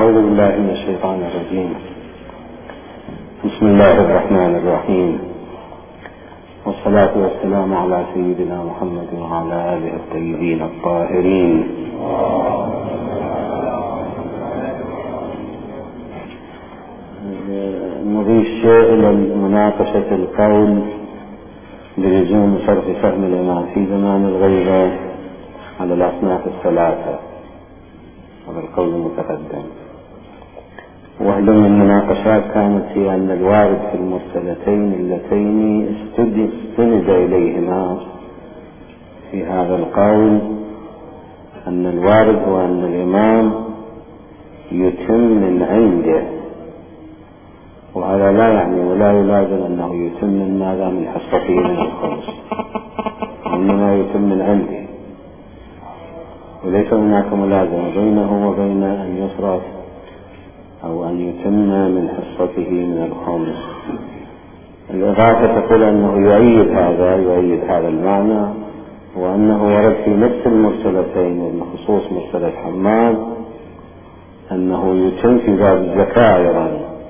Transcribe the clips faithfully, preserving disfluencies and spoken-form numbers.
أعوذ بالله من الشيطان الرجيم. بسم الله الرحمن الرحيم، والصلاة والسلام على سيدنا محمد وعلى آله الطيبين الطاهرين. نضيف شيء إلى مناقشة القول بلزوم صرف فهم الإمام في زمان الغيبة على الأصناف الثلاثة. هذا القول المتقدم. واحدة من المناقشات كانت هي أن الوارد في المرسلتين اللتين استند إليهما في هذا القول أن الوارد هو أن الإمام يتم من عنده، وهذا لا يعني ولا يلازم أنه يتم من ماذا من حصته من الخمس، إنما يتم من عنده، وليس هناك ملازمة بينه وبين أن يصرف أو أن يتم من حصته من الخمس. الإضافة تقول أنه يؤيد هذا يؤيد هذا المعنى، وأنه ورد في نفس المرسلتين ومن خصوص مرسلة حماد أنه يتم في باب الزكاة أيضا.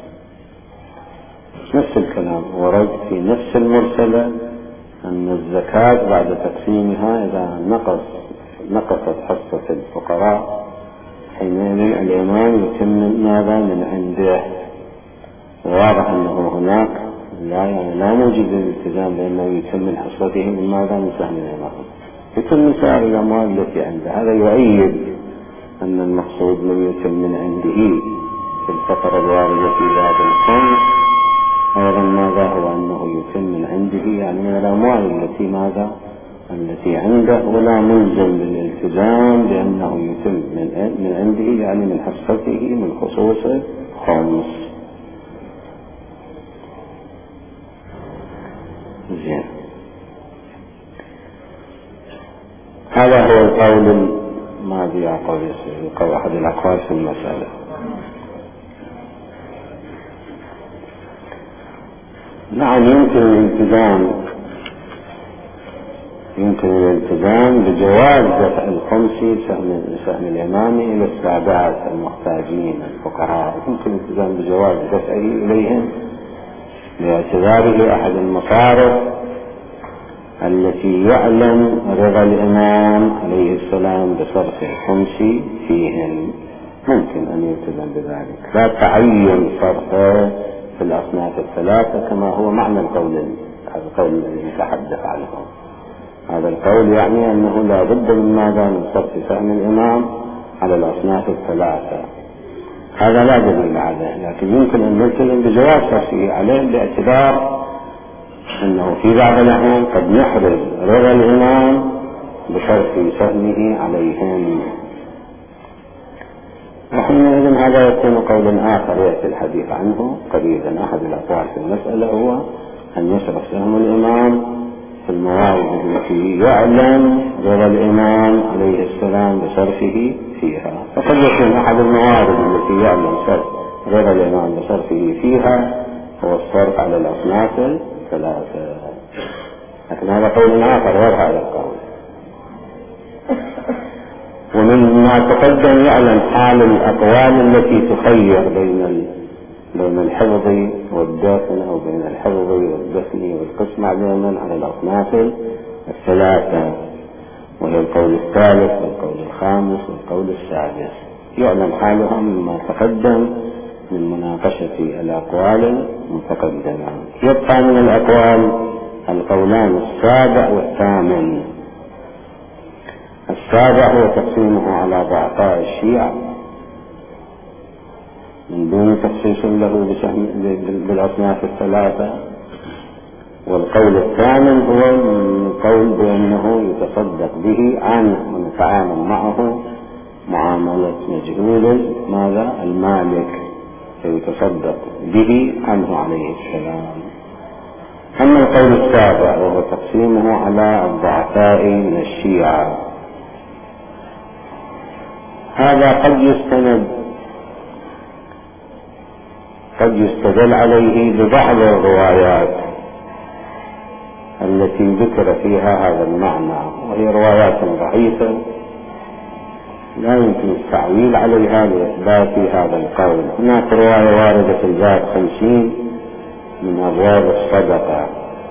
نفس الكلام ورد في نفس المرسلة أن الزكاة بعد تقسيمها إذا نقص نقصت حصة الفقراء حينئذ الإمام يتم ماذا من عنده. واضح أنه هناك لا يعني لا موجب للالتزام بأنه يتم من حصته من ماذا من سهم الإمام، يتم من سائر الأموال التي عنده. هذا يؤيد أن المقصود لم يتم من عنده في الفقرة الواردة في باب الخمس. أيضا ماذا هو أنه يتم من عنده يعني من الأموال التي ماذا التي عنده، ولا ملزم بالالتزام بأنه يتم من من عنده يعني من حصته من خصوص خمس. زين، هذا هو القول الماضي قول قول أحد الأقوال في المسألة. نعم، يمكن الالتزام يمكن الالتزام بجواز دفع الخمس سهم سهم الإمام إلى السادات المحتاجين الفقراء، يمكن الالتزام بجواز دفعه إليهم باعتباره أحد المصارف التي يعلم رضا الإمام عليه السلام بصرف الخمس فيهم، ممكن أن يلتزم بذلك، لا تعين صرفه في الأصناف الثلاثة كما هو معنى القول هذا القول الذي نتحدث عنه. هذا القول يعني أنه لا بد من ماذا من صرف سهم الإمام على الأصناف الثلاثة، هذا لا دليل عليه، لكن يمكن أن نلتزم بجواز صرفه عليه باعتبار أنه في بعض الأحيان قد نحرز رضا الإمام بصرف سهمه عليهم. وحينئذ هذا يكون قولا آخر يأتي الحديث عنه قريبا. أحد الأقوال في المسألة هو أن يصرف سهم الإمام في الموارد التي يعلم رضا الإمام عليه السلام بصرفه فيها، فقد يكون أحد الموارد التي يعلم صرف رضا الإمام بصرفه فيها هو الصرف على الأصناف الثلاثة، لكن هذا قول آخر غير هذا القول. ومن ما تقدم يعلم حال الأقوال التي تخير بين بين الحفظ والدفن أو بين الحفظ والدفن والقسم علينا على الأصناف الثلاثة، وهي القول الثالث والقول الخامس والقول السادس، يعلم حالها مما تقدم من مناقشة الأقوال المتقدمة. يبقى من الأقوال القولان السابع والثامن. السابع هو تقسيمه على ضعفاء الشيعة من دون تخصيص له بالأصناف الثلاثة، والقول الثامن هو القول بأنه يتصدق به عنه ونتعامل معه معاملة مجهول ماذا المالك، فيتصدق به عنه عليه السلام. أما القول السابع وهو تقسيمه على الضعفاء من الشيعة، هذا قد يستند قد يستدل عليه ببعض الروايات التي ذكر فيها هذا المعنى، وهي روايات ضعيفة لا يمكن التعويل عليها لإثبات هذا القول. هناك رواية واردة في الباب خمسين من أبواب الصدقة.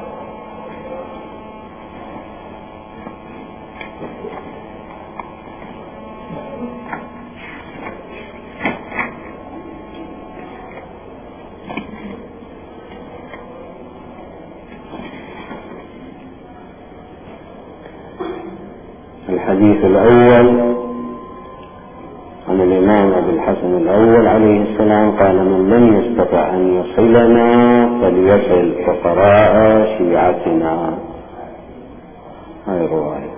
الحديث الأول عن الإمام أبي الحسن الأول عليه السلام قال: من لم يستطع أن يصلنا فليصل فقراء شيعتنا. هاي الرواية.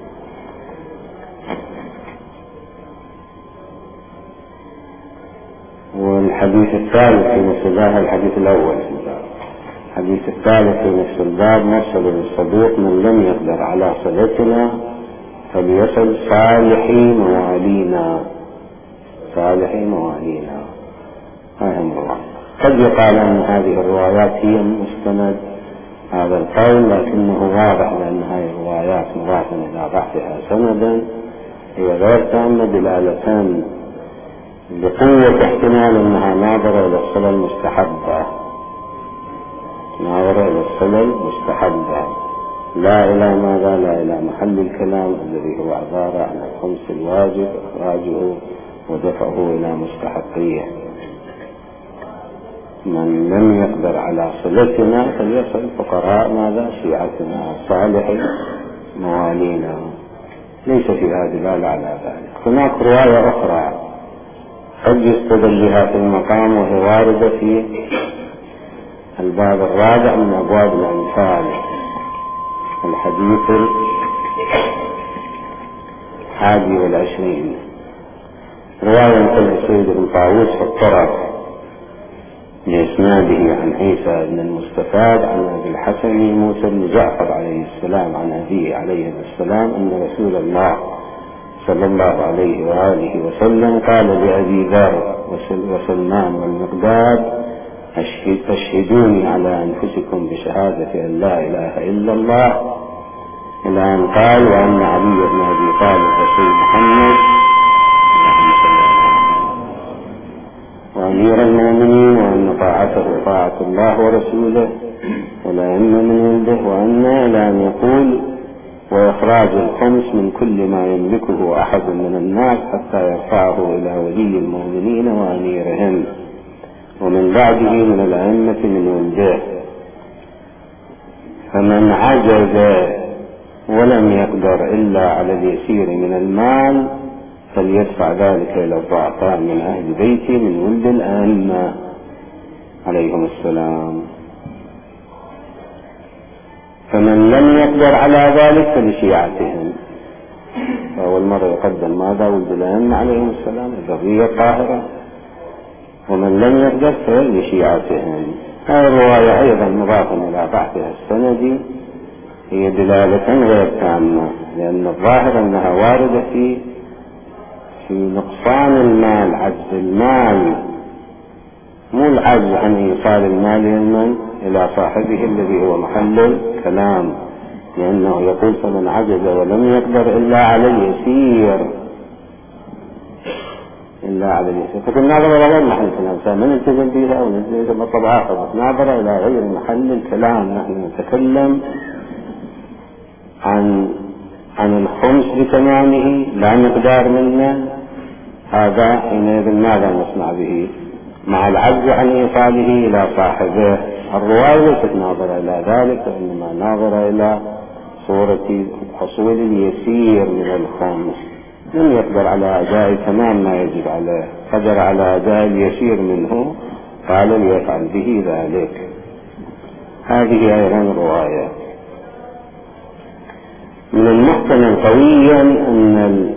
والحديث الثالث في نفس الباب، الحديث الأول في الباب، الحديث الثالث في نفس الباب: مرسل الصدوق: من لم يقدر على صلتنا فليصل صالحي موالينا. صالحي موالينا. هذه الرواية. قد يقال أن هذه الروايات هي مستند هذا القول، لكنه واضح لأن هذه الروايات مضافة إلى بحثها سندا هي غير تامة دلالتان بقوة احتمال أنها ناظرة إلى الصلة المستحبة، ناظرة إلى الصلة المستحبة، لا إلى ماذا؟ لا إلى محل الكلام الذي هو عبارة عن الخمس الواجب إخراجه ودفعه إلى مستحقيه. من لم يقدر على صلتنا فليصل فقراء ماذا؟ شيعتنا صالحي موالينا. ليس فيها دلالة على ذلك. هناك رواية أخرى قد يستدل بها في المقام وهي واردة في الباب الرابع من أبواب الأنفال، الحديث الحادي والعشرين، رواية عن سيد بن طاووس في الطرف بإسناده عن عيسى بن المستفاد عن أبي الحسن موسى بن جعفر عليه السلام عن أبيه عليه السلام أن رسول الله صلى الله عليه وآله وسلم قال لأبي ذر وسلمان والمقداد: أشهدوني على أنفسكم بشهادة أن لا إله إلا الله، إلى أن قال: وأن علي بن أبي طالب رسول محمد وأمير المؤمنين، وأن طاعته طاعة الله ورسوله ولا إن من عنده، وأن إلى أن يقول: وإخراج الخمس من كل ما يملكه أحد من الناس حتى يرفعه إلى ولي المؤمنين وأميرهم ومن بعده من الأئمة من ولده. فمن عجز ولم يقدر إلا على اليسير من المال فليدفع ذلك إلى الضعفاء من أهل بيته من ولد الأئمة عليهم السلام. فمن لم يقدر على ذلك فلشيعتهم. فأول مرة يقدم ماذا؟ ولد الأئمة عليهم السلام، الذرية الطاهرة. ومن لم يقدر فلشيعتهم. هذه الرواية أيضا مضافة إلى بحثها السندي هي دلالة غير تامة، لأن الظاهر أنها واردة في في نقصان المال، عجز المال، مو العجز عن إيصال المال لمن؟ إلى صاحبه الذي هو محل الكلام، لأنه يقول: فمن عجز ولم يقدر إلا على اليسير، إلا على اليسير. فكل ناظر إلى غير محل الكلام، فمن التزم بها أو نزل بالطبع آخر، ناظر إلى غير محل الكلام. نحن نتكلم عن عن الخمس بتمامه لا مقدار منه، هذا حينئذ ماذا نصنع به؟ مع العجز عن إيصاله إلى صاحبه. الرواية ليست ناظرة إلى ذلك، وإنما ناظرة إلى صورة حصول اليسير من الخمس. لم يقدر على أداء تمام ما يجب عليه، قدر على أداء اليسير منه، قال ليفعل به ذلك. هذه أيضا رواية. من المحتمل قويا أن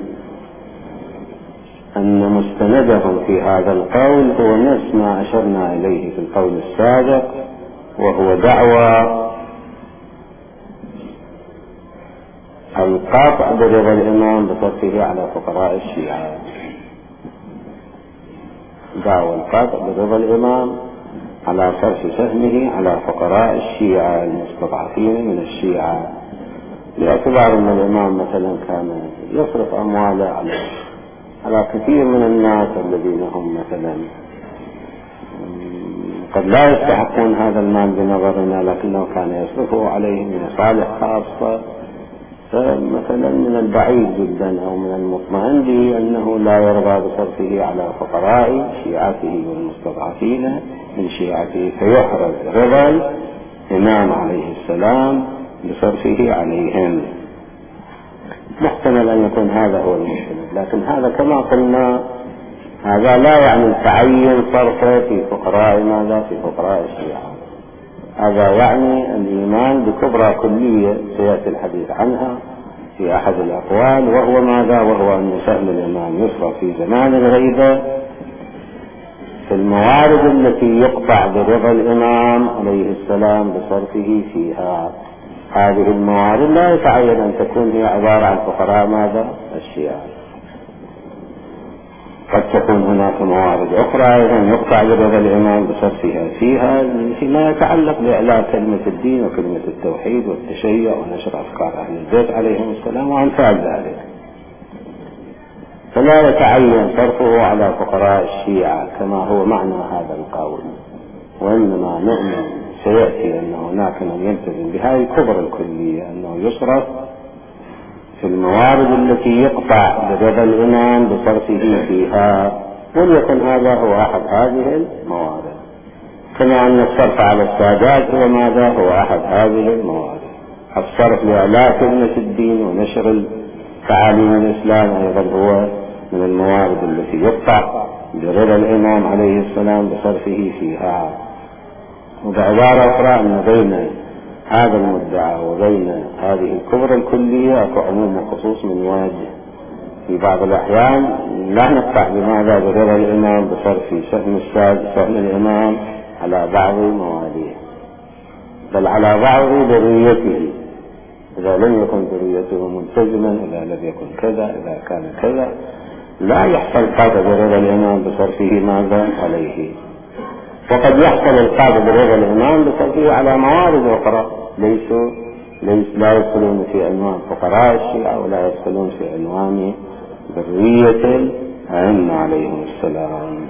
أن مستندهم في هذا القول هو نفس ما أشرنا إليه في القول السابق، وهو دعوى القاطع برضا الإمام بصرفه على فقراء الشيعة. دعوى القاطع برضا الإمام على صرف سهمه على فقراء الشيعة المستضعفين من الشيعة، باعتبار أن الإمام مثلا كان يصرف أمواله على على كثير من الناس الذين هم مثلا قد لا يستحقون هذا المال بنظرنا، لكنه كان يصرفه عليهم من مصالح خاصة، فمثلا من البعيد جدا أو من المطمئن به أنه لا يرضى بصرفه على فقراء شيعته والمستضعفين من شيعته، فيحرز رضا الإمام عليه السلام بصرفه عليهم. محتمل أن يكون هذا هو المشكلة، لكن هذا كما قلنا هذا لا يعني تعين صرفه في فقراء ماذا؟ في فقراء الشيعة. هذا يعني الإيمان بكبرى كلية سيأتي الحديث عنها في أحد الأقوال، وهو ماذا؟ وهو أن سهم الإمام يصرف في زمان الغيبة في الموارد التي يقطع برضا الإمام عليه السلام بصرفه فيها. هذه الموارد لا يتعين أن تكون هي عبارة عن فقراء ماذا؟ الشيعة. قد تكون هناك موارد أخرى أيضا يقطع برضا الإمام بصرفها فيها فيما يتعلق بإعلاء كلمة الدين وكلمة التوحيد والتشيع ونشر أفكار أهل البيت عليهم السلام وأمثال ذلك، فلا يتعين صرفه على فقراء الشيعة كما هو معنى هذا القول، وإنما نؤمن سيأتي أن هناك من يلتزم بهذه الكبرى الكلية أنه يصرف في الموارد التي يقطع برضا الإمام بصرفه فيها، وليكن هذا هو أحد هذه الموارد، كما أن الصرف على السادات هو ماذا؟ هو أحد هذه الموارد. الصرف لإعلاء كلمة الدين ونشر تعاليم الإسلام أيضا هو من الموارد التي يقطع برضا الإمام عليه السلام بصرفه فيها. وبعبارة أخرى أن بين هذا المدعى وبين هذه الكبرى الكلية أكو عموم وخصوص من واجه. في بعض الأحيان لا نقطع بماذا؟ برضا الإمام بصرف سهم الساد سهم الإمام على بعض مواليه، بل على بعض ذريته، إذا لم يكن ذريته ملتزما، إذا لم يكن كذا، إذا كان كذا، لا يحصل قاطع برضا الإمام بصرفه ماذا؟ عليه. وقد يحصل القاطع برضا الإمام بصرفه على موارد أخرى ليسوا ليس لا يدخلون في عنوان فقراء الشيعة ولا يدخلون في عنوان ذرية الأئمة عليهم السلام.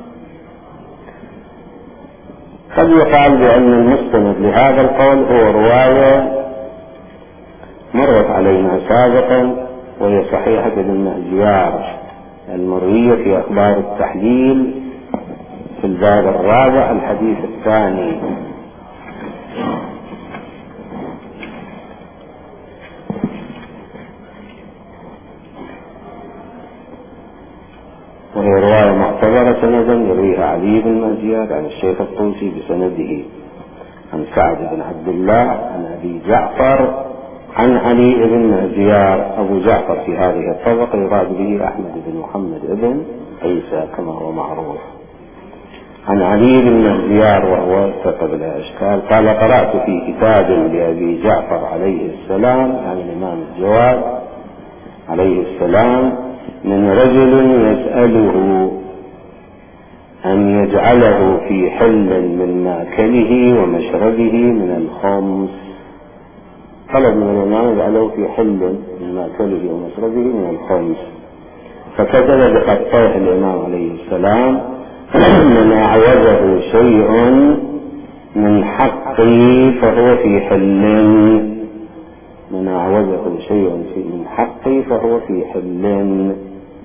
قد يقال بأن المستند لهذا القول هو رواية مرت علينا سابقا، وهي صحيحة ابن مهجيار المروية في أخبار التحليل في الباب الرابع الحديث الثاني، وهي رواية معتبرة سندا يرويها علي بن مهجيار عن الشيخ الطوسي بسنده عن سعد بن عبد الله عن أبي جعفر عن علي بن مهجيار. أبو جعفر في هذه الطبقة يراد به أحمد بن محمد بن عيسى كما هو معروف. عن علي بن مهجيار وهو ثقة بلا إشكال قال: قرأت في كتاب لأبي جعفر عليه السلام يعني الإمام الجواد عليه السلام من رجل يسأله أن يجعله في حل من مأكله ومشربه من الخمس. طلب من الإمام يجعله في حل من مأكله ومشربه من الخمس، فكتب بخطيه الإمام عليه السلام: من أعوزه شيء من حقي فهو في حل. من أعوزه شيء من حقي فهو في حل.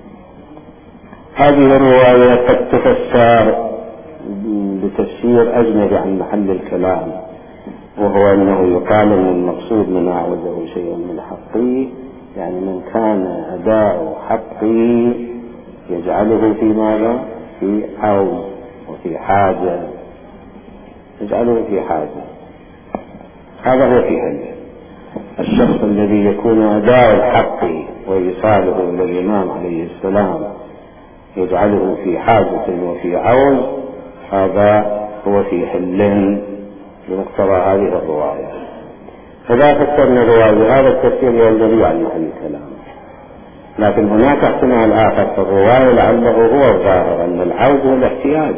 هذه الرواية قد تفسر بتفسير أجنبي عن محل الكلام، وهو أنه يقال أن المقصود من أعوزه شيء من حقي يعني من كان أداء حقي يجعله في ماذا؟ في عوز وفي حاجة، يجعله في حاجة، هذا هو في حل. الشخص الذي يكون أداء الحق وإيصاله إلى الإمام عليه السلام يجعله في حاجة وفي عوز، هذا هو في حل بمقتضى هذه الرواية. فلا فسرنا الرواية هذا التفسير ينبغي عن محل الكلام، لكن هناك احتمال آخر في الرواية لعله هو الظاهر أن العوز هو الاحتياج.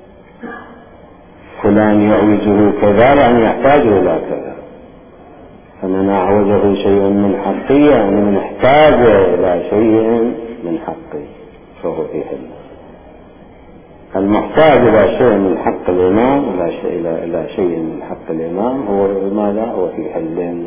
فلان يعوزه كذا يعني يحتاج إلى كذا، فمن أعوزه شيء من حقه يعني من احتاج إلى شيء من حقه فهو في حل. المحتاج إلى شيء من حق الإمام إلى شيء, إلى, إلى شيء من حق الإمام هو ماذا؟ هو في حل.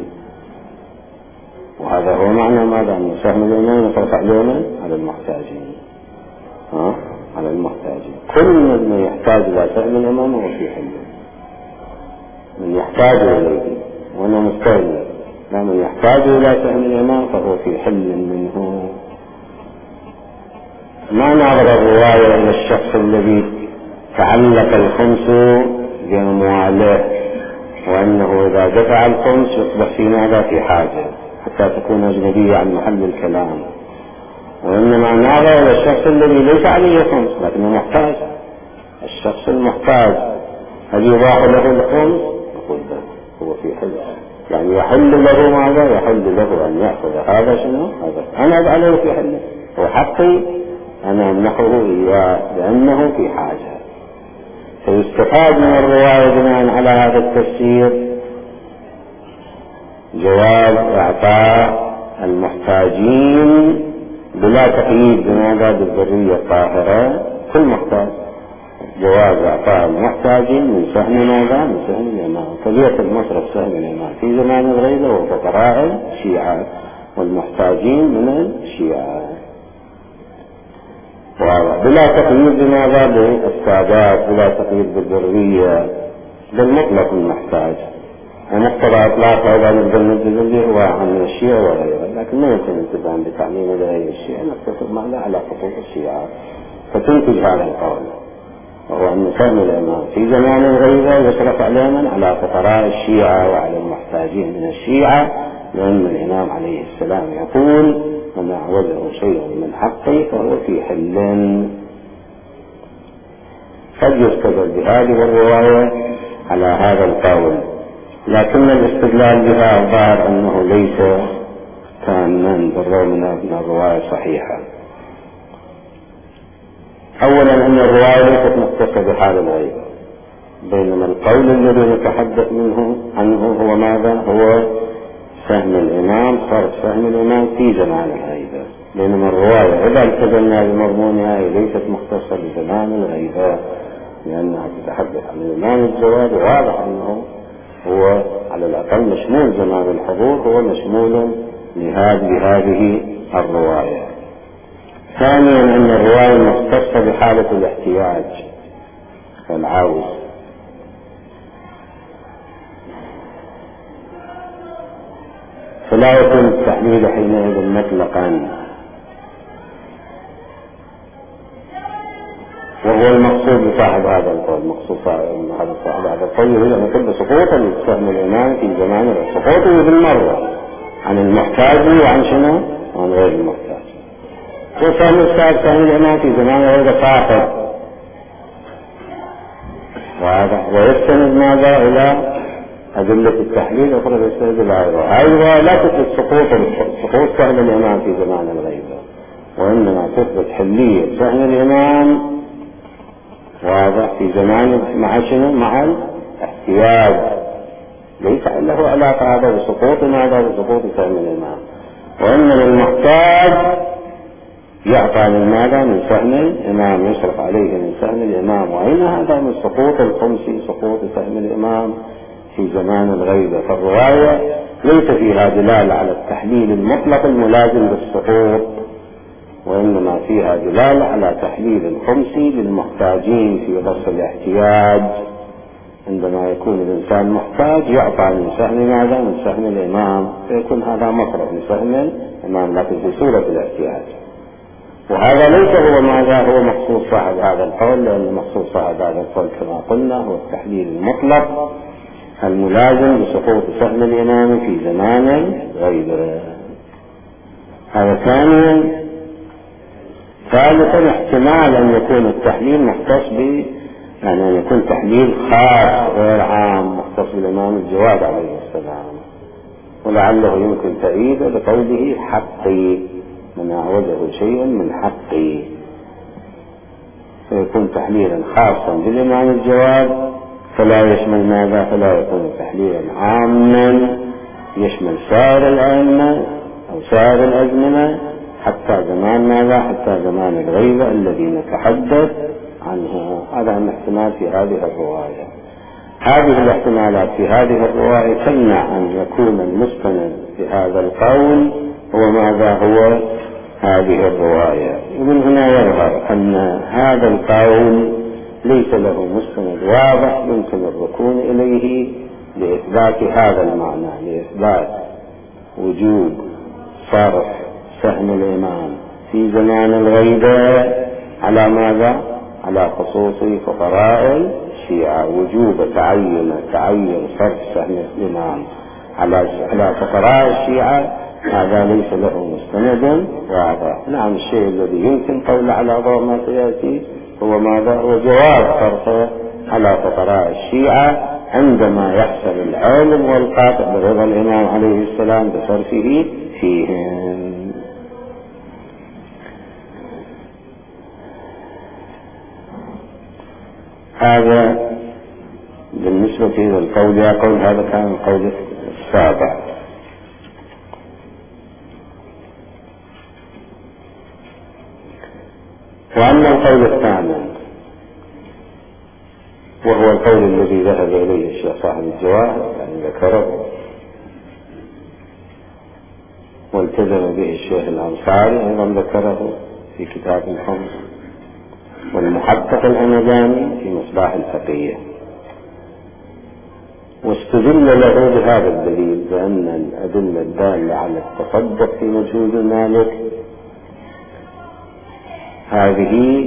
وهذا هو معنى ماذا؟ أن سهم الإمام يطرق علينا على المحتاجين، ها؟ على المحتاجين. كل من يحتاج إلى سهم الإمام هو في حل، من يحتاج إليه وأنا مستغني، لا من يحتاج إلى سهم الإمام فهو في حل منه. ما نظر الرواية إلى الشخص الذي تعلق الخمس بأمواله وأنه إذا دفع الخمس يصبح في ماذا؟ في حاجة حتى تكون أجنبية عن محل الكلام، وإنما نظر إلى الشخص الذي ليس عليه خمس لكنه محتاج. الشخص المحتاج هل يباح له الخمس؟ نقول له هو في حل، يعني يحل له ماذا؟ يحل له أن يأخذ هذا شنو؟ هذا أنا أجعله في حل، هو حقي أنا أمنحه إياه لأنه في حاجة. فيستفاد من الرواية بناء على هذا التفسير جواز إعطاء المحتاجين بلا تقييد بماذا؟ بالذرية الطاهرة، كل محتاج جواز إعطاء المحتاجين من سهم ماذا؟ من سهم الإمام. فليأخذ مصرف سهم الإمام في زمان الغيبة وفقراء الشيعة والمحتاجين من الشيعة بلا تقييد بماذا؟ بالسادات، بلا تقييد بالذرية، بالمطلق المحتاج. ومقتضى إطلاق هذا الجنة الذي هو عن الشيعة وغيره، لكن ما يمكن الالتزام بتعميم غير الشيعة، نقتصر معنا على خطوط الشيعة. فتنتج هذا القول وهو أن سهم الإمام في زمان الغيبة يصرف علينا على فقراء الشيعة وعلى المحتاجين من الشيعة، لأن الإمام عليه السلام يقول من أعوزه شيء من حقه فهو في حل. قد يستدل بهذه الرواية على هذا القول، لكن الاستدلال بها الظاهر أنه ليس تاما بالرغم من أن الرواية صحيحة. أولا أن الرواية ليست مختصة بحال الغيبة، بينما القول الذي نتحدث منه عنه هو ماذا؟ هو سهم الإمام، صرف سهم الإمام في زمان الغيبة، بينما الرواية إذا التزمنا بمضمونها هي ليست مختصة بزمان الغيبة لأنها تتحدث عن الإمام الجواد، وواضح أنه هو على الأقل مشمول زمان الحضور، هو مشمول لهذه الرواية. ثانيا أن الرواية مختصة بحالة الاحتياج والعوز، فلا يكون التحليل حينئذ مطلقا، وهو المقصود بصاحب هذا القول. مقصود هذا صاحب هذا القول هو أن يكون سقوطا لسهم الإمام في زمان سقوطه بالمرة عن المحتاج وعن شنو؟ عن غير المحتاج. وسهم السابق سهم الإمام في زمان غير فاقد، وهذا ويستند ماذا؟ إلى أدلة التحليل أخرى يستند إلى غيرها. هذه لا تثبت سقوط سقوط سهم الإمام في زمان الغيبة، وإنما تثبت حلية سهم الإمام واضح في زمان مع شنو؟ مع الاحتياج، ليس له علاقة هذا بسقوط ماذا؟ بسقوط سهم الإمام، وإنما المحتاج يعطى من ماذا؟ من سهم الإمام، يصرف عليه من سهم الإمام، وأين هذا؟ من سقوط الخمسي، سقوط سهم الإمام في زمان الغيبة. فالرواية ليس فيها دلالة على التحليل المطلق الملازم للسقوط، وإنما فيها دلالة على تحليل الخمسي للمحتاجين في وقت الاحتياج. عندما يكون الإنسان محتاج يعطى من سهم ماذا؟ من سهم الإمام، فيكون هذا مصرف لسهم الإمام لكن في صورة الاحتياج. وهذا ليس هو ماذا؟ هو مقصود صاحب هذا القول، لأن مقصود صاحب هذا القول كما قلنا هو التحليل المطلق الملازم لسقوط سهم الإمام في زمان غيره. هذا ثانيا. ثالثا احتمال أن يكون التحليل مختص ب يعني أن يكون تحليل خاص غير عام مختص بالإمام الجواد عليه السلام، ولعله يمكن تأييده بقوله حقي من أعوزه شيء من حقي، فيكون تحليلا خاصا بالإمام الجواد فلا يشمل ماذا؟ فلا يكون تحليلا عاما يشمل سائر الأئمة أو سائر الأزمنة حتى زمان ماذا؟ حتى زمان الغيبة الذي نتحدث عنه. هذا الاحتمال في هذه الرواية. هذه الاحتمالات في هذه الرواية تمنع أن يكون المستند في هذا القول هو ماذا؟ هو هذه الرواية. ومن هنا يظهر أن هذا القول ليس له مستند واضح يمكن الركون إليه لإثبات هذا المعنى، لإثبات وجوب صرف سهم الإمام في زمان الغيبة على ماذا؟ على خصوص فقراء الشيعة، وجوب تعين تعين صرف سهم الإمام على على فقراء الشيعة، هذا ليس له مستند واضح. نعم، الشيء الذي يمكن قول على ضوء ما سيأتي هو ماذا؟ هو جواز صرفه على فقراء الشيعة عندما يحصل العلم والقاطع برضا الإمام عليه السلام بصرفه فيهم. هذا بالنسبة إلى القول. يقول هذا كان القول السابع. وأما القول الثامن وهو القول الذي ذهب إليه الشيخ صاحب الجواهر يعني ذكره والتزم به الشيخ الأنصاري أيضا ذكره في كتاب الخمس، والمحقق الهمداني في مصباح الفقيه، واستدل له بهذا الدليل بأن الأدلة الدالة على التصدق في مجهود مالك هذه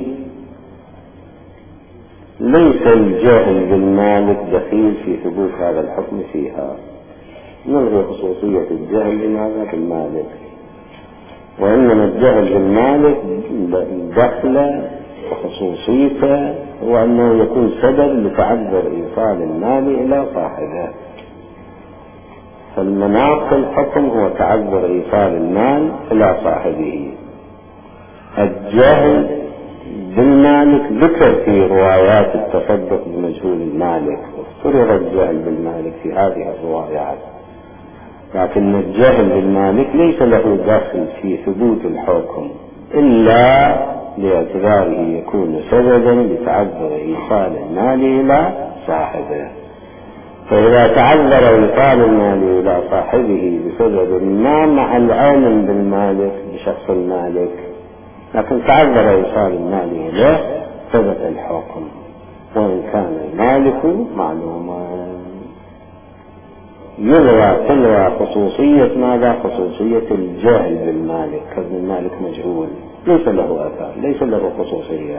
ليس الجاهل بالمالك دخيل في ثبوت هذا الحكم فيها، نلغي خصوصية الجهل لماذا بالمالك، وإنما الجهل بالمالك دخل وخصوصيته هو أنه يكون سبب لتعذر إيصال المال إلى صاحبه. فالمناط الحكم هو تعذر إيصال المال إلى صاحبه. الجهل بالمالك ذكر في روايات التصدق بمجهول المالك، وافترض الجهل بالمالك في هذه الروايات، لكن الجهل بالمالك ليس له دخل في ثبوت الحكم إلا باعتباره يكون سببا لتعذر إيصال المال إلى صاحبه. فإذا تعذر إيصال المال إلى صاحبه بسبب ما مع العلم بالمالك بشخص المالك، لكن تعذر إيصال المال إليه ثبت الحكم وإن كان المالك معلوما. يلغى تلغى خصوصية ماذا؟ خصوصية الجاهل بالمالك، كذب المالك مجهول ليس له أثار، ليس له خصوصية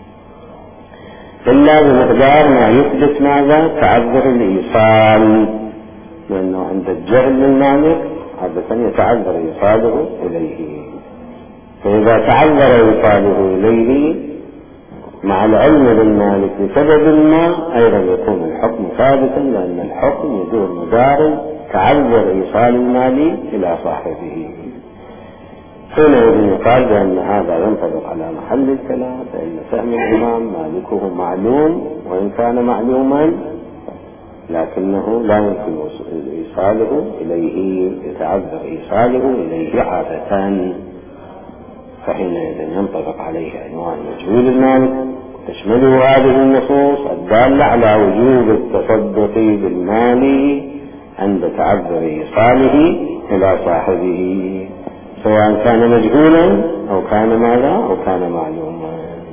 إلا بمقدار ما يثبت ماذا؟ تعذر الإيصال، لأنه عند الجهل بالمالك عادة يتعذر إيصاله إليه. فإذا تعذر إيصاله إليه مع العلم بالمالك بسبب ما أيضا يكون الحكم ثابتا، لأن الحكم يدور مدار تعذر إيصال المال إلى صاحبه. حينئذ يقال بأن هذا ينطبق على محل الكلام، فإن سهم الإمام مالكه معلوم وإن كان معلوما لكنه لا يمكن إيصاله إليه، يتعذر إيصاله إليه عادة، فحينئذ ينطبق عليه عنوان مجهول المالك، تشمله هذه النصوص الدالة على وجوب التصدق بالمال عند تعذر إيصاله إلى صاحبه، سواء كان مجهولا أو كان ماذا؟ أو كان معلوما.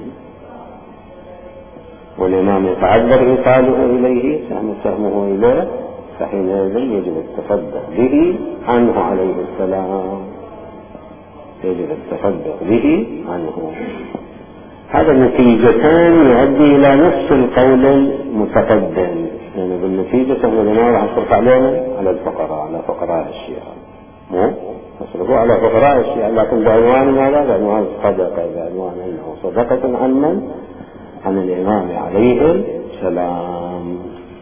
والإمام يتعذر إيصاله إليه سهم سهمه إليه، فحينئذ يجب التصدق به عنه عليه السلام، يجب التصدق به عنه. هذا النتيجتان يؤدي إلى نفس القول المتقدم، لأن يعني بالنتيجة هو الإمام راح يصرف علينا على الفقراء، على فقراء الشيعة، مو يصرفوا على فقراء الشيعة، لكن بعنوان ماذا؟ بعنوان الصدقة، بعنوان أنه صدقة عن من؟ عن الإمام عليه السلام.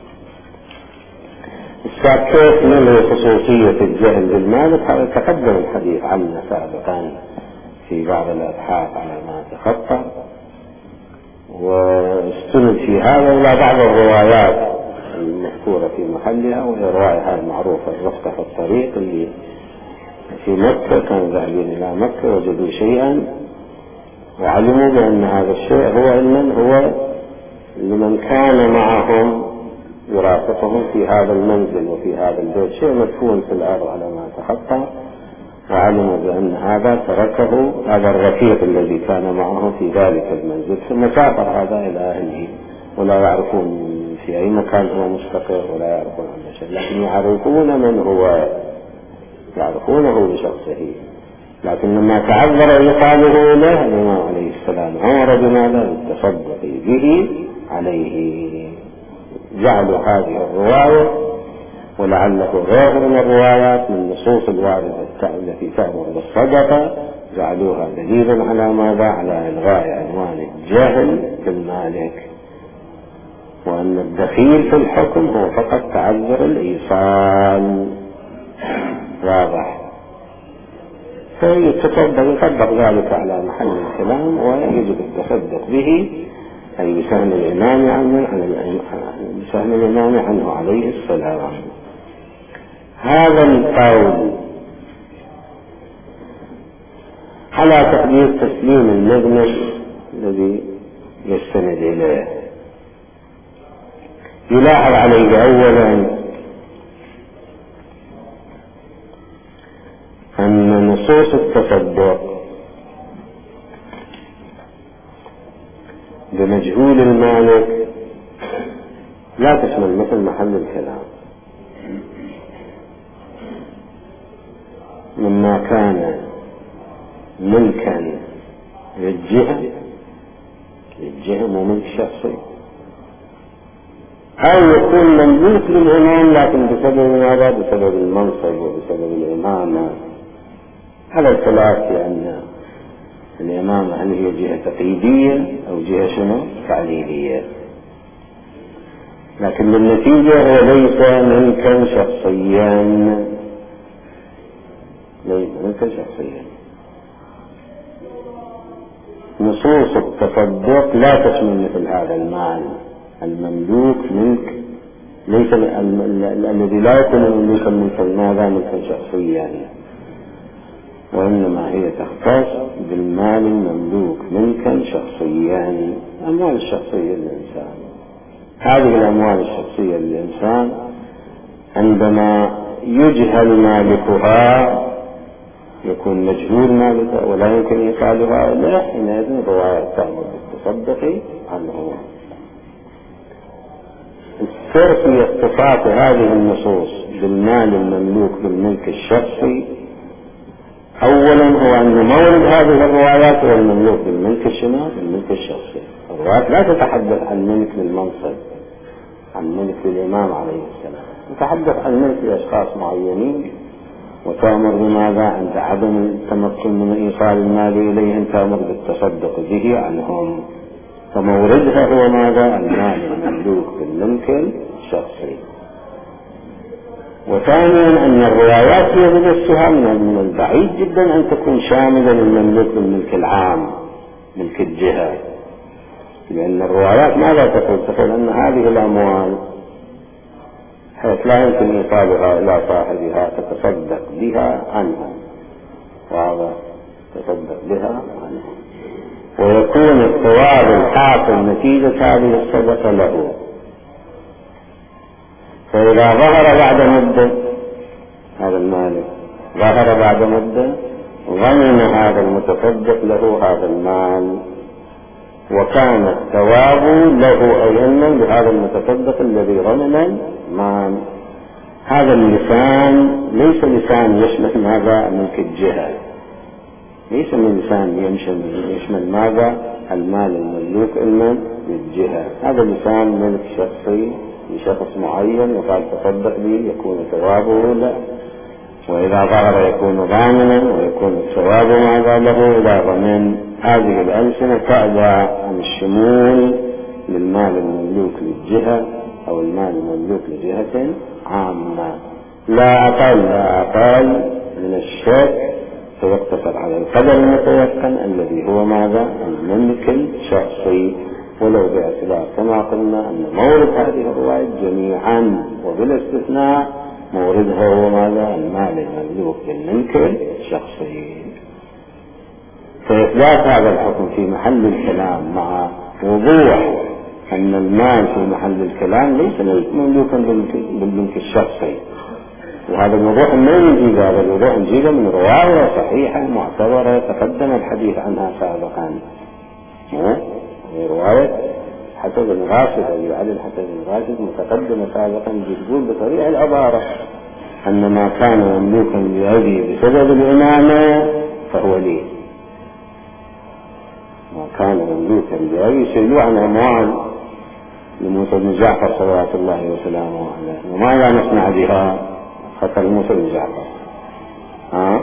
كيف نلغي خصوصية الجهل بالمالك؟ هذا تقدم الحديث عنه سابقا في بعض الأبحاث على ما تخطى، واستند في هذا إلى بعض الروايات المذكورة في محلها، وهي الرائحة المعروفة الرفقة في الطريق اللي في مكة كانوا ذاهبين إلى مكة وجدوا شيئا وعلموا بأن هذا الشيء هو لمن هو لمن كان معهم يرافقهم في هذا المنزل وفي هذا البيت، شيء مدفون في الأرض على ما تخطى، وعلموا بأن هذا تركه هذا الرفيق الذي كان معه في ذلك المنزل، ثم سافر هذا إلى أهله ولا يعرفون في أي مكان هو مستقر ولا يعرفون عنه شيء، لكن يعرفون من هو، يعرفونه بشخصه. لكن لما تعذر إيقاظه له الإمام عليه السلام أمر بماذا؟ بالتصدق به عليه. جعلوا هذه الرواية ولعله غير من الروايات من نصوص الواردة التي تأمر بالصدقة، جعلوها دليلا على ماذا؟ على إلغاء عنوان الجهل بالمالك، وأن الدخيل في الحكم هو فقط تعذر الإيصال. واضح؟ فيتصدق يطبق ذلك على محل الكلام ويجب التصدق به، أي بسهم الإمام عنه بسهم الإمام عنه عليه السلام. هذا القول على تقدير تسليم المذنب الذي يستند إليه. يلاحظ عليه أولا أن نصوص التصدق بمجهول المالك لا تشمل مثل محل الكلام، مما كان ملكا للجهة للجهة مو ملك شخصي، أو يكون مملوك للإمام لكن بسبب ماذا؟ بسبب المنصب وبسبب الإمامة. هذا الخلاف لأن الإمامة هل هي جهة تقييدية أو جهة شنو؟ تعليلية، لكن بالنتيجة هو ليس ملكا شخصيا، ليس ملكا شخصيا. نصوص التصدق لا تشمل مثل هذا المال المملوك ملك، ليس الذي لا يكون مملوكا ملكا ماذا؟ ملكا شخصيا، وإنما هي تختص بالمال المملوك ملكا شخصيا، الأموال الشخصية للإنسان. هذه الأموال الشخصية للإنسان عندما يجهل مالكها يكون مجهول مالكها ولا يمكن إيصالها إليه، حينئذ الرواية تأمر بالتصدق عنه. السر في اختصاص هذه النصوص بالمال المملوك بالملك الشخصي أولا هو أن مورد هذه الروايات هو المملوك بالملك الشمال بالملك الشخصي. الروايات لا تتحدث عن ملك للمنصب، عن ملك للإمام عليه السلام، تتحدث عن ملك لأشخاص معينين، وتأمر بماذا؟ عند عدم التمكن من إيصال المال إليهم تأمر بالتصدق به عنهم، فموردها هو ماذا؟ المال المملوك بالملك الشخصي. وثانيا أن الروايات هي بنفسها من البعيد جدا أن تكون شاملة للمملوك بالملك العام ملك الجهة، لأن الروايات ماذا تقول؟ تقول أن هذه الأموال حيث لا يمكن إيصالها إلى صاحبها تتصدق بها عنهم، وهذا تصدق بها عنهم، ويكون الثواب الحاصل نتيجة هذه الصدقة له. فإذا ظهر بعد مدة هذا المالك ظهر بعد مدة ضمن هذا المتصدق له هذا المال، وكان الثواب له أيضا بهذا المتصدق الذي ضمن المال. هذا اللسان ليس لسان يشمل ماذا؟ ملك الجهة، ليس من لسان يشمل ماذا؟ المال المملوك المن للجهة. هذا اللسان ملك شخصي لشخص معين وقال تصدق به يكون ثوابه له، وإذا ظهر يكون ضامنا ويكون الثواب ماذا له إذا ضمن. هذه الألسنة تأبى عن الشمول للمال المملوك للجهة أو المال المملوك لجهة عامة، لا أقل لا أقل من الشك، فيقتصر على القدر المتيقن الذي هو ماذا؟ الملك الشخصي. ولو باعتبار كما قلنا أن مورد هذه الرواية جميعا وبلا استثناء موردها هو ماذا؟ المال المملوك للملك الشخصي. فإثبات هذا الحكم في محل الكلام مع وضوح أن المال في محل الكلام ليس مملوكا بالملك الشخصي، وهذا الوضوح ما نجيب، هذا الوضوح نجيبه من رواية صحيحة معتبرة تقدم الحديث عنها سابقا، رواية حسن بن راشد أبي علي الحسن بن راشد متقدمة سابقا، تقول بطريقة العبارة أن ما كان مملوكا لأبي بسبب الإمامة فهو لي، ما كان مملوكا لأبي سئلوا عن أموال لموسى بن جعفر صلوات الله وسلامه عليه وماذا نصنع بها؟ خطر موسى بن جعفر ها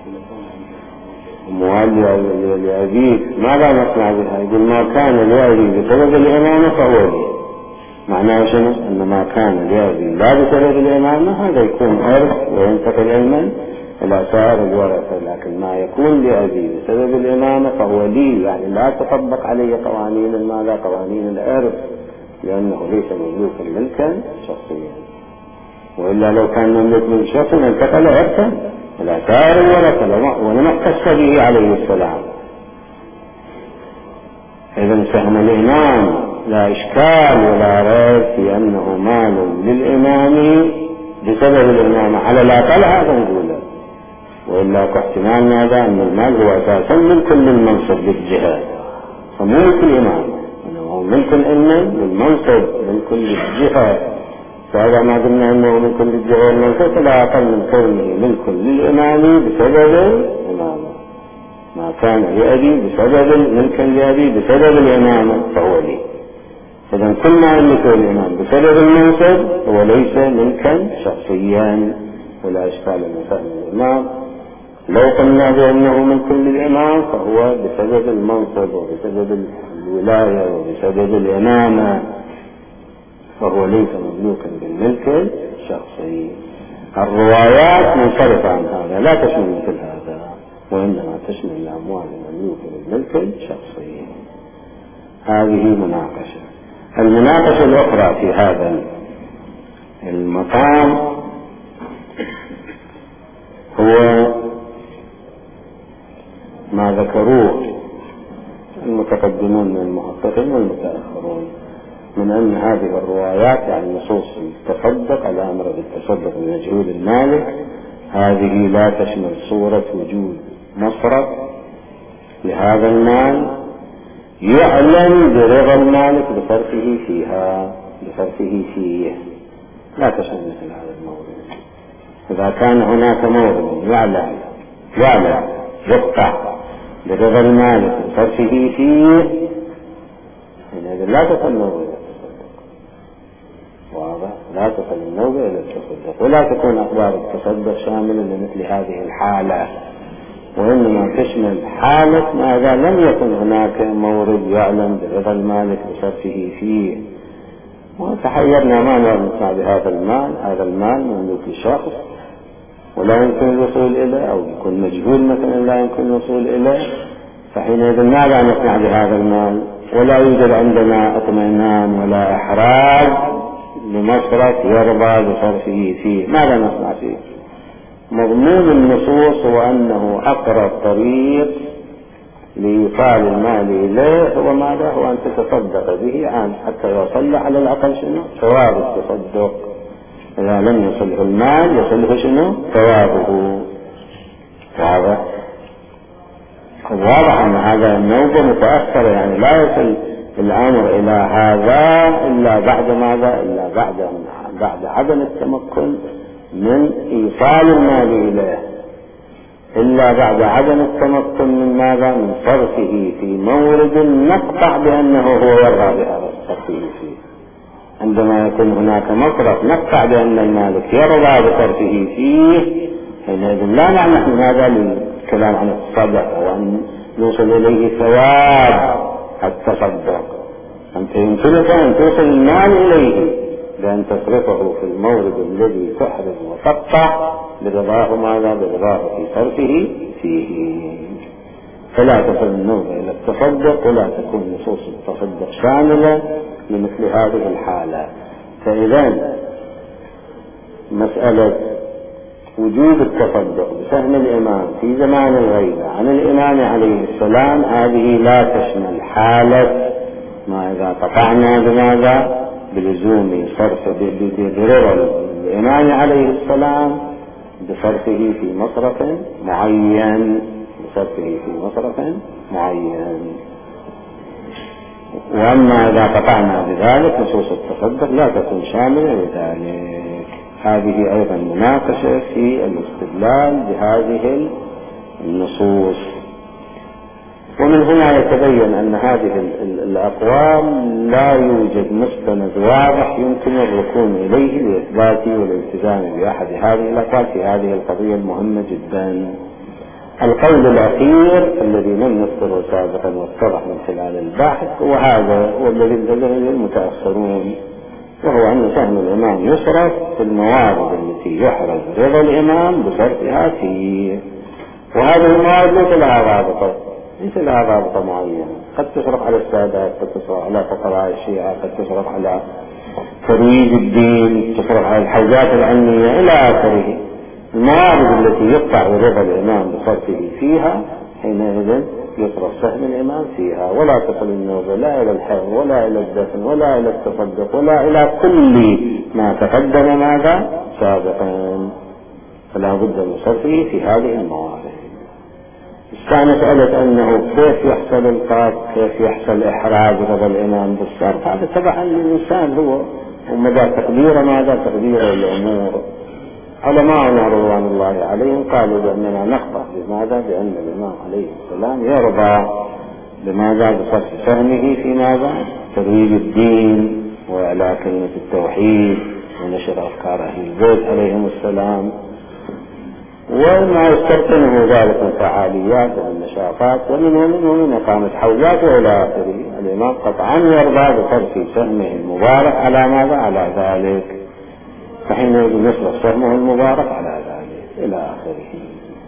أموال لأبيك ماذا نصنع بها؟ يقول ما كان لأبي بسبب الإمامة فهو لي. معناه شنو؟ أن ما كان لأبي لا بسبب الإمامة هذا يكون إرث وينتقل علما إلى سائر الورثة، لكن ما يكون لأبي بسبب الإمامة فهو لي، يعني لا تطبق عليه قوانين المال قوانين الإرث، لأنه ليس مملوكا ملكا شخصيا، وإلا لو كان مملوك من شخص انتقل إرثا إلى سائر الورثة ولم اختص به عليه السلام. إذن سهم الإمام لا إشكال ولا ريب في أنه مال للإمام بسبب الإمامة على الأقل هذا نقوله، وإلا احتمال ماذا؟ أن المال هو أساسا ملك للمنصب للجهة فملك الإمام، أنه ملك الإمام للمنصب ملك للجهة، فهذا ما قلنا أنه ملك للجهة والمنصب فلا أقل من كونه ملك للإمام بسبب الإمامة. ما كان لأبي بسبب ملكا لأبي بسبب الإمامة فهو لي. إذن كل ما يملكه الإمام بسبب المنصب هو ليس ملكا شخصيا ولا إشكال من فهم الإمام. لو قلنا بأنه ملك للإمام فهو بسبب المنصب وبسبب الولاية وبسبب الإمامة، فهو ليس مملوكا بالملك الشخصي. الروايات منصرفة عن هذا، لا تشمل مثل هذا، وإنما تشمل الأموال المملوكة بالملك الشخصي. هذه مناقشة. المناقشة الأخرى في هذا المقام هو ما ذكروه المتقدمون من المحققين والمتأخرون من أن هذه الروايات يعني نصوص التصدق على أمر بالتصدق بمجهود المالك، هذه لا تشمل صورة وجود مصرف لهذا المال يعلم برضا المالك بصرفه فيها بصرفه فيه، لا تشمل مثل هذا الموضوع. إذا كان هناك موضوع يعلم يعلم يقطع برضا المالك بصرفه فيه، إذا لا تصل النوبة إلى التصدق، واضح؟ لا تصل النوبة إلى التصدق، ولا تكون أخبار التصدق شاملة لمثل هذه الحالة، وإنما تشمل حالة ماذا؟ لم يكن هناك مورد يعلم برضا المالك بصرفه فيه، وتحيرنا ما نصنع بهذا المال، هذا المال مملوك لشخص ولا يمكن الوصول إليه، أو يكون مجهول مثلا لا يمكن الوصول إليه، فحينئذ ماذا نصنع بهذا المال؟ ولا يوجد عندنا اطمئنان ولا إحراج لمصرف يرضى بصرفه فيه، ماذا نصنع فيه؟ مضمون النصوص هو أنه أقرب طريق لإيصال المال إليه هو ماذا؟ هو أن تتصدق به عنه حتى يصل على الأقل شنو؟ ثواب التصدق. إذا لم يصله المال يصله شنو؟ ثوابه. واضح؟ واضح أن هذا النوبة متأخرة، يعني لا يصل الأمر إلى هذا إلا بعد ماذا؟ إلا بعد بعد عدم التمكن من إيصال المال إليه، إلا بعد عدم التمكن من ماذا؟ من صرفه في مورد نقطع بأنه هو يرضى بهذا صرفه فيه. عندما يكون هناك مصرف نقطع بأن المالك يرضى بصرفه فيه، حينئذ لا نعنى من هذا للكلام عن التصدق وأن يوصل إليه ثواب التصدق. أنت يمكنك أن توصل المال إليه بأن تصرفه في المورد الذي تحرز وتقطع برضاه ماذا؟ برضاه في صرفه فيه. فلا تصل النوبة إلى التصدق ولا تكون نصوص التصدق شاملة لمثل هذه الحالة. فإذا مسألة وجوب التصدق بسهم الإمام في زمان الغيبة عن الإمام عليه السلام هذه لا تشمل حالة ما إذا قطعنا بماذا بلزوم صرف برضا الإمام عليه السلام بصرفه في مصرف معين بصرفه في مصرف معين. وأما إذا قطعنا بذلك نصوص التصدق لا تكون شاملة لذلك. هذه أيضا مناقشة في الاستدلال بهذه النصوص. ومن هنا يتبين أن هذه الأقوال لا يوجد مستند واضح يمكن الركون إليه لإثبات والالتزام بأحد هذه الأقوال في هذه القضية المهمة جدا. القول الأخير الذي لم نذكره سابقا واتضح من خلال البحث هو هذا والذي التزم به المتأخرون، وهو أن سهم الإمام يصرف في الموارد التي يحرز رضا الإمام بصرفها فيه. وهذه الموارد ليس لها رابطة ليس لها رابطة معينة، قد تصرف على السادات، قد تصرف على فقراء الشيعة، قد تصرف على ترويج الدين، تصرف على الحوزات العلمية إلى آخره. الموارد التي يقطع رضا الإمام بصرفه فيها حينئذ يصرف سهم الإمام فيها، ولا تصل النوبة لا إلى الحفظ ولا إلى الدفن ولا إلى التصدق ولا إلى كل ما تقدم ماذا سابقا، فلا بد من صرفه في هذه الموارد. كان مسألة أنه كيف يحصل القاط كيف يحصل إحراز رضا الإمام بالصرف، هذا تبعا للإنسان هو ومدى تقدير ماذا تقدير الأمور. علماءنا رضوان الله عليهم قالوا بأننا نقطع بماذا بأن الإمام عليه السلام يرضى بماذا بصرف سهمه في ماذا ترويج الدين وإعلاء كلمة التوحيد ونشر أفكار أهل البيت عليهم السلام، وما يستلزمه ذلك من فعاليات والنشاطات ومنه منه من إقامة حوزات وإلى آخره. الإمام قطعا يرضى بصرف سهمه المبارك على ماذا على ذلك، فحينئذ يصرف سهمه المبارك على ذلك إلى آخره.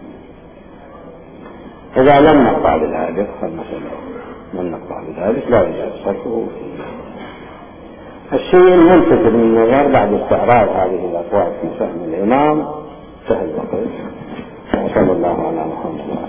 إذا لم نقطع بذلك فالمسألة لم نقطع بذلك لا يجب صرفه فيه. الشيء الملفت للنظر بعد استعراض هذه الأقوال في سهم الإمام سهل بقيت. وصلى الله على محمد.